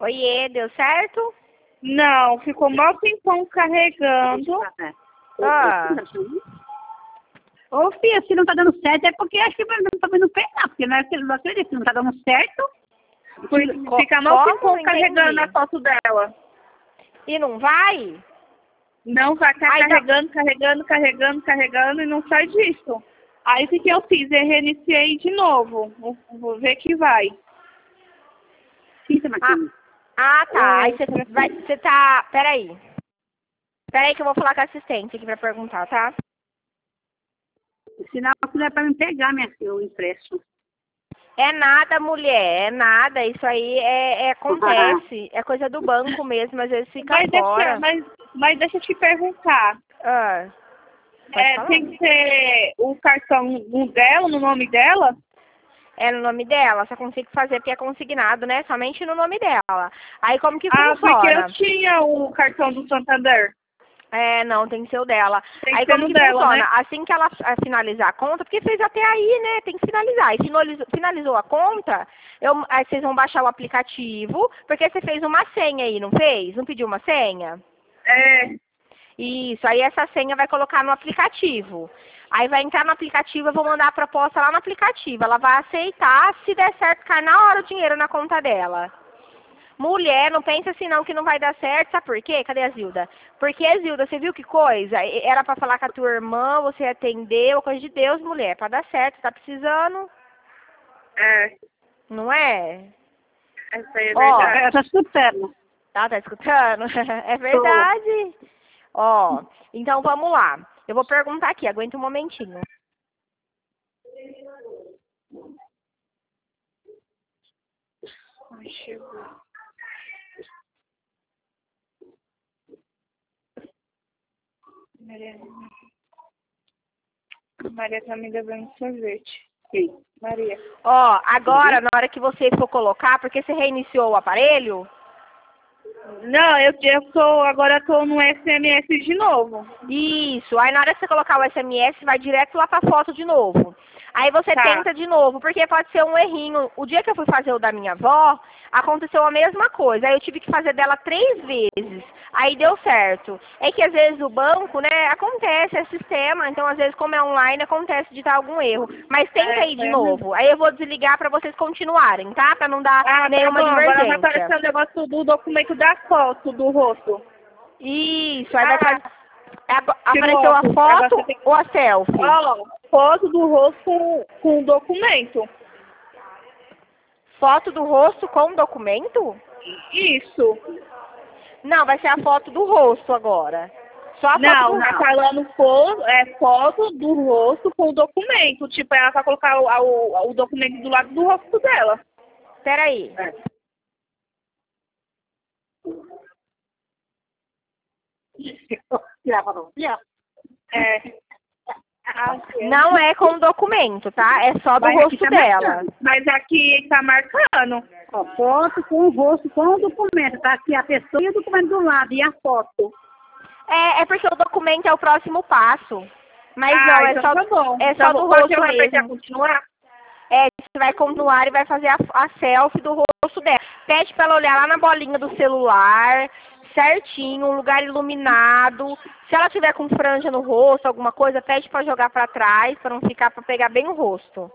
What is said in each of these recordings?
Oiê, deu certo? Não, ficou mal tempão carregando. Ah, Ô, filha, se não tá dando certo é porque acho que não tá vindo pegar, porque não acredito que não tá dando certo. Fica mal como? tempão Não carregando a entendi. foto dela. E não vai? Não vai estar Ai, carregando e não sai disso. Aí o que eu fiz? Eu reiniciei de novo. Vou ver que vai. Fica, Marquinhos. Tá. Aí É, você tá... Peraí. Peraí que eu vou falar com a assistente aqui pra perguntar, tá? Sinal que não é pra me pegar, minha filha, o empréstimo. É nada, mulher, é nada. Isso aí acontece. É coisa do banco mesmo, às vezes fica fora. mas deixa eu te perguntar. Ah, pode falar. Tem que ser o cartão dela, no nome dela? É no nome dela, só consigo fazer porque é consignado, né? Somente no nome dela. Aí como que funciona? Porque eu tinha o cartão do Santander. Não, tem que ser o dela. Tem Aí que ser como no que dela, funciona? né? Assim que ela finalizar a conta, porque fez até aí, né? Tem que finalizar. E finalizou a conta, aí vocês vão baixar o aplicativo, porque você fez uma senha aí, não fez? Não pediu uma senha? É. Isso, aí essa senha vai colocar no aplicativo. Aí vai entrar no aplicativo, eu vou mandar a proposta lá no aplicativo. Ela vai aceitar, se der certo, cai na hora o dinheiro na conta dela. Mulher, não pensa assim não que não vai dar certo, sabe por quê? Cadê a Zilda? Porque, Zilda, você viu que coisa? Era pra falar com a tua irmã, você atendeu, coisa de Deus, mulher, pra dar certo, tá precisando, É. não é? Essa aí é Ó, verdade. Eu tô escutando. tá escutando? É verdade. Ó, então vamos lá. Eu vou perguntar aqui, aguenta um momentinho. Ai, chegou. Maria tá me devendo sorvete. Sim. Maria. Ó, agora, na hora que você for colocar, porque você reiniciou o aparelho, Não, agora tô no SMS de novo. isso, aí na hora que você colocar o SMS, vai direto lá pra foto de novo. Aí você Tá. tenta de novo, porque pode ser um errinho. O dia que eu fui fazer o da minha avó, aconteceu a mesma coisa. Aí eu tive que fazer dela 3 vezes. Aí deu certo. É que às vezes o banco, né, acontece, é sistema, então às vezes como é online, acontece de dar algum erro. Mas tenta aí de novo. Aí eu vou desligar pra vocês continuarem, tá? Pra não dar nenhuma Tá bom. Agora vai divergência. aparecer o negócio do documento da foto do rosto. Isso, aí vai fazer... Apareceu a óculos. foto Agora você tem que- ou a selfie? Ó, foto do rosto com documento. Foto do rosto com documento? Isso. Não, vai ser a foto do rosto agora. Só a foto Não, do tá rosto. falando foto do rosto com documento. Tipo, ela vai colocar o documento do lado do rosto dela. Peraí. É. Não é com documento, tá? É só do Mas aqui rosto tá dela. marcando. Mas aqui tá marcando. Ó, foto com o rosto, com o documento. Tá aqui a pessoa e o documento do lado, e a foto. É porque o documento é o próximo passo. Mas não, é Então só, tá bom. é Então, só do pode rosto apertar mesmo. continuar? Você vai continuar e vai fazer a selfie do rosto dela. Pede pra ela olhar lá na bolinha do celular, certinho, um lugar iluminado. Se ela tiver com franja no rosto, alguma coisa, pede pra jogar pra trás, pra não ficar, pra pegar bem o rosto.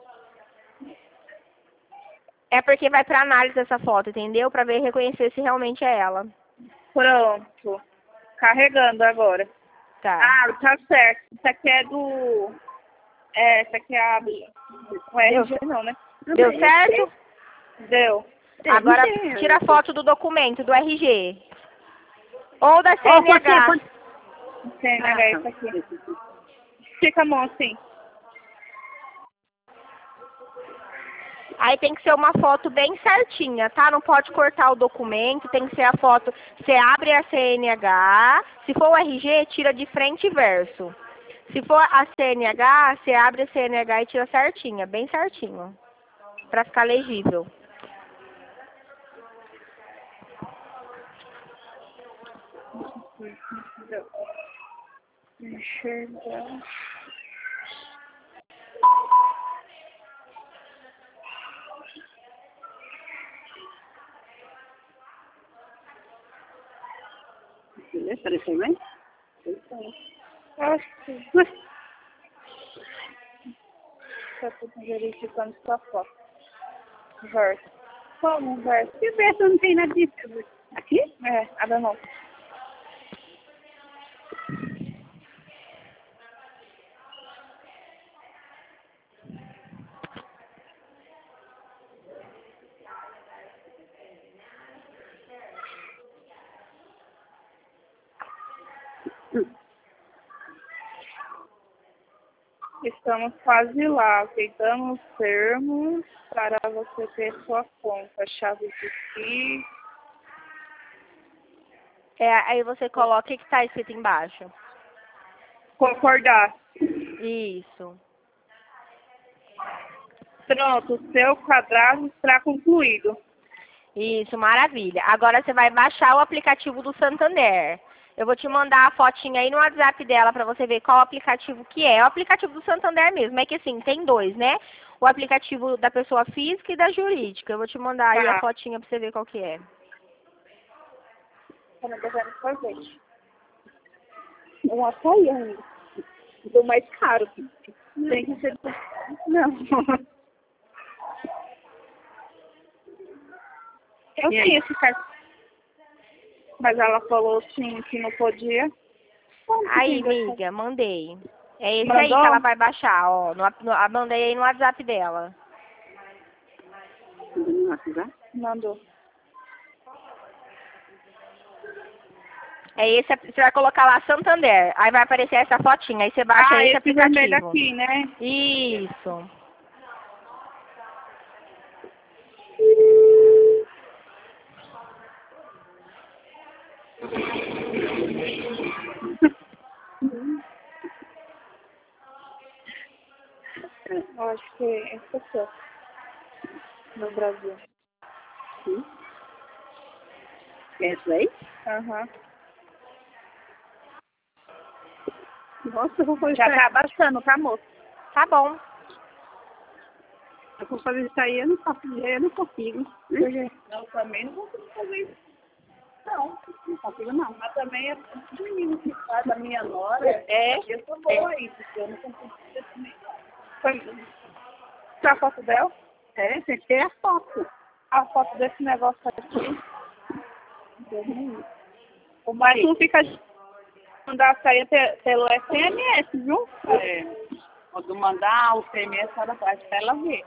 É porque vai pra análise essa foto, entendeu? Pra ver e reconhecer se realmente é ela. Pronto. Carregando agora. Tá. Tá certo. Isso aqui é do... essa aqui é a... Não é Deu, RG não, né? deu certo? Deu. Agora tira a foto do documento, do RG. Ou da CNH. CNH, essa aqui. Fica a mão assim. Aí tem que ser uma foto bem certinha, tá? Não pode cortar o documento, tem que ser a foto. Você abre a CNH, se for o RG, tira de frente e verso. Se for a CNH, você abre a CNH e tira certinha, bem certinho. Pra ficar legível. Enxergar. Beleza? Pareceu bem? Acho que Mas, tá tudo verificando sua foto. Verso. Como verso? e o verso não tem nada disso. Aqui? É, abre a mão. Estamos quase lá, aceitamos os termos para você ter sua conta, chave de si. Aí você coloca o que está escrito embaixo. Concordar. Isso. Pronto, o seu cadastro está concluído. Isso, maravilha. Agora você vai baixar o aplicativo do Santander. Eu vou te mandar a fotinha aí no WhatsApp dela para você ver qual aplicativo que é. É o aplicativo do Santander mesmo. É que assim, tem dois, né? O aplicativo da pessoa física e da jurídica. Eu vou te mandar aí a fotinha para você ver qual que é. Eu não devendo fazer. Um açaí ainda. Do mais caro. Tem que ser... Não. Eu tenho esse cartão. Mas ela falou sim que não podia. Aí, amiga, mandei. É esse Mandou? aí que ela vai baixar, ó. Mandei aí no WhatsApp dela. Mandou. É esse, você vai colocar lá Santander. Aí vai aparecer essa fotinha. Aí você baixa esse aplicativo. Vermelho aqui, né? Isso. Eu acho que é essa aqui, no Brasil. Sim. É isso aí? Aham. Nossa, eu vou fazer Já isso aí. tá baixando, tá, moço? Tá bom. Eu vou fazer isso aí, eu não consigo. Eu também não consigo fazer isso. Não. Não consigo, não. Mas também é o menino que faz a minha nora. É. Eu sou boa aí, porque eu não consigo fazer também. Tá a foto dela? É, tem que ter a foto. A foto desse negócio aqui. O marido fica mandar sair pelo SMS, viu? É, quando mandar o CMS, ela faz pra ela ver.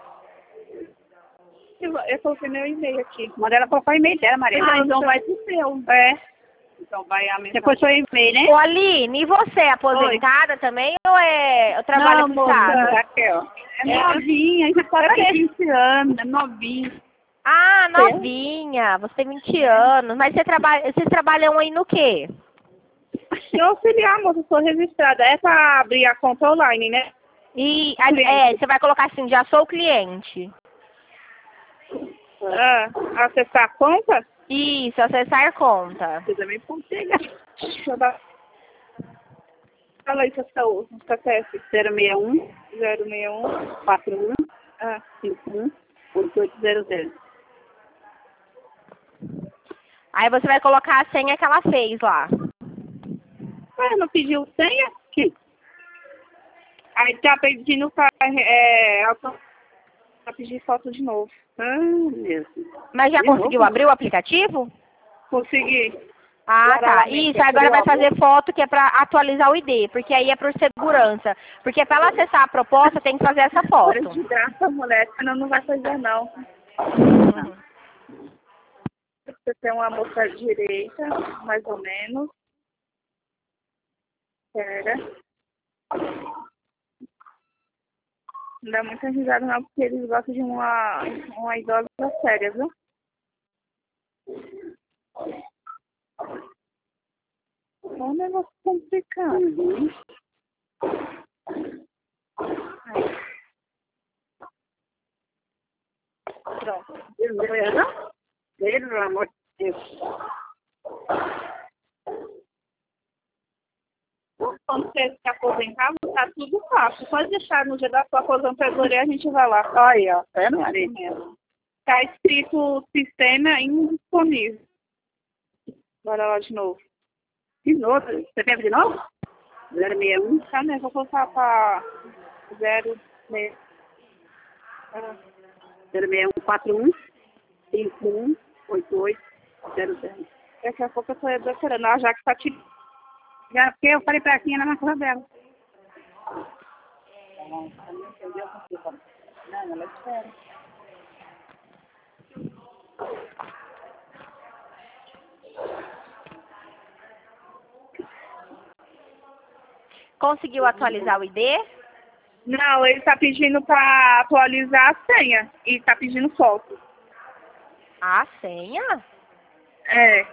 Eu coloquei meu e-mail aqui. Manda ela colocar o e-mail dela, Maria. Então vai pro seu. É. Então vai a mensagem. Depois seu e-mail, né? Ô, Aline, e você é aposentada também ou eu trabalho Não, pro moça, Estado? Raquel. É novinha, ainda só tem 20 anos, é novinha. Ah, novinha. Você tem 20 anos. Mas vocês trabalham aí no quê? Se eu auxiliar, moça, eu sou registrada. É pra abrir a conta online, né? E você vai colocar assim, já sou cliente. Acessar a conta? Isso, acessar conta. Você também pode pegar. Deixa eu dar. Fala aí, seu saúde. CPF 061 061 41 ah, 51 8800. Aí você vai colocar a senha que ela fez lá. não pediu senha? Quem? Aí tá pedindo pra pedir foto de novo. Mesmo. Mas já De conseguiu novo? abrir o aplicativo? Consegui. Ah, Bora tá. lá, Isso, minha agora vai filha, fazer foto que é pra atualizar o ID, porque aí é por segurança. Porque pra ela acessar a proposta tem que fazer essa foto. De graça, mulher, senão não vai fazer não. Você tem uma moça direita, mais ou menos. Espera. Não dá muita risada não, porque eles gostam de uma idosa séria, viu? É um negócio complicado. Pronto. Pelo amor de Deus. Quando você se aposentar, tá tudo fácil. Pode deixar no dia da sua aposentadoria, a gente vai lá. Aí, ó. É, Maria. Tá escrito sistema indisponível. Bora lá de novo. De novo? Você quer de novo? 061. Tá, né? Vou colocar pra 06. 06141 518800. Daqui a pouco eu tô decorando. A Jaque tá te... Já porque eu falei pra ela na casa dela. Não, ela espera. Conseguiu atualizar o ID? Não, ele tá pedindo pra atualizar a senha. E tá pedindo foto. A senha? É.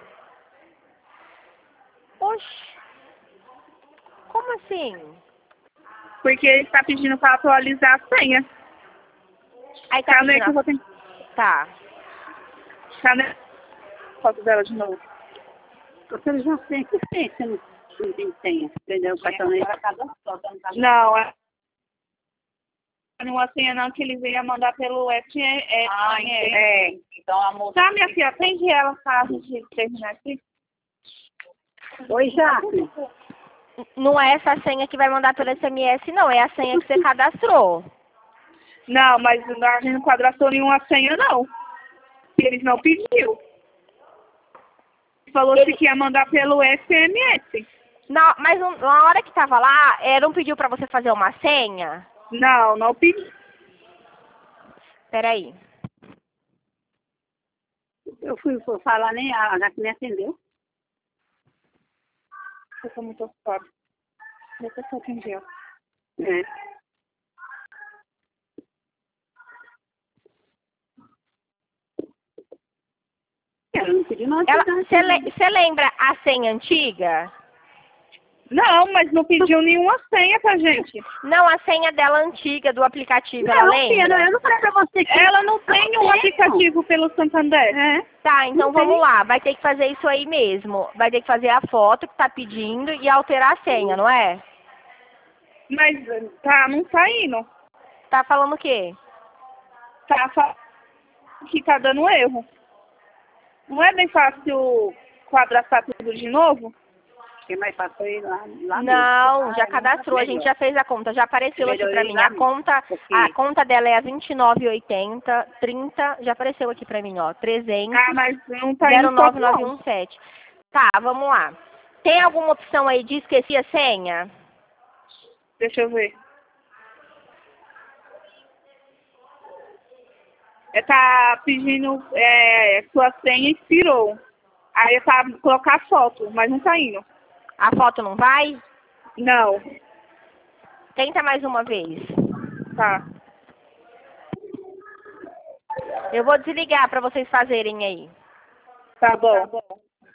Oxi. Como assim? Porque ele tá pedindo pra atualizar a senha. Aí tá Calma aí que eu pedindo... vou tentar. Tá. Calma aí. Foto dela de novo. Você já tem que ser, você não tem senha. Entendeu? O cartão aí. Não, é uma senha não que eles iam mandar pelo SMS. Então a moça... Tá, minha filha, atende ela pra gente terminar aqui. Oi, Jaque. Não é essa senha que vai mandar pelo SMS, não. É a senha que você cadastrou. Não, mas a gente não cadastrou nenhuma senha, não. Eles não pediu. Falou que ia mandar pelo SMS. Não, mas na hora que tava lá, não pediu pra você fazer uma senha? Não, não pediu. Peraí. Eu fui falar, nem a Jaque me atendeu. Eu tô muito ocupada. Depois que eu atendi ela. É. Ela não pediu nada. Você lembra a senha antiga? Não, mas não pediu nenhuma senha pra gente. Não, a senha dela antiga do aplicativo, ela Não, lembra? filha, eu não falei pra você que... Ela não tem um aplicativo pelo Santander. É. Tá, então Não vamos tem. lá. Vai ter que fazer isso aí mesmo. Vai ter que fazer a foto que tá pedindo e alterar a senha, não é? Mas tá, não tá indo. Tá falando o quê? Tá que tá dando erro. Não é bem fácil quadrar tudo de novo? Quem mais passou aí lá Não, mesmo. já cadastrou, a gente já fez a conta, já apareceu aqui pra mim. Porque... A conta dela é a 29,80, 30, já apareceu aqui pra mim, ó, 300, Ah, mas não tá indo foto, não. 09917. Tá, vamos lá. Tem alguma opção aí de esqueci a senha? Deixa eu ver. Tá pedindo, sua senha expirou. Aí é pra colocar foto, mas não tá indo. A foto não vai? Não. Tenta mais uma vez. Tá. Eu vou desligar pra vocês fazerem aí. Tá bom.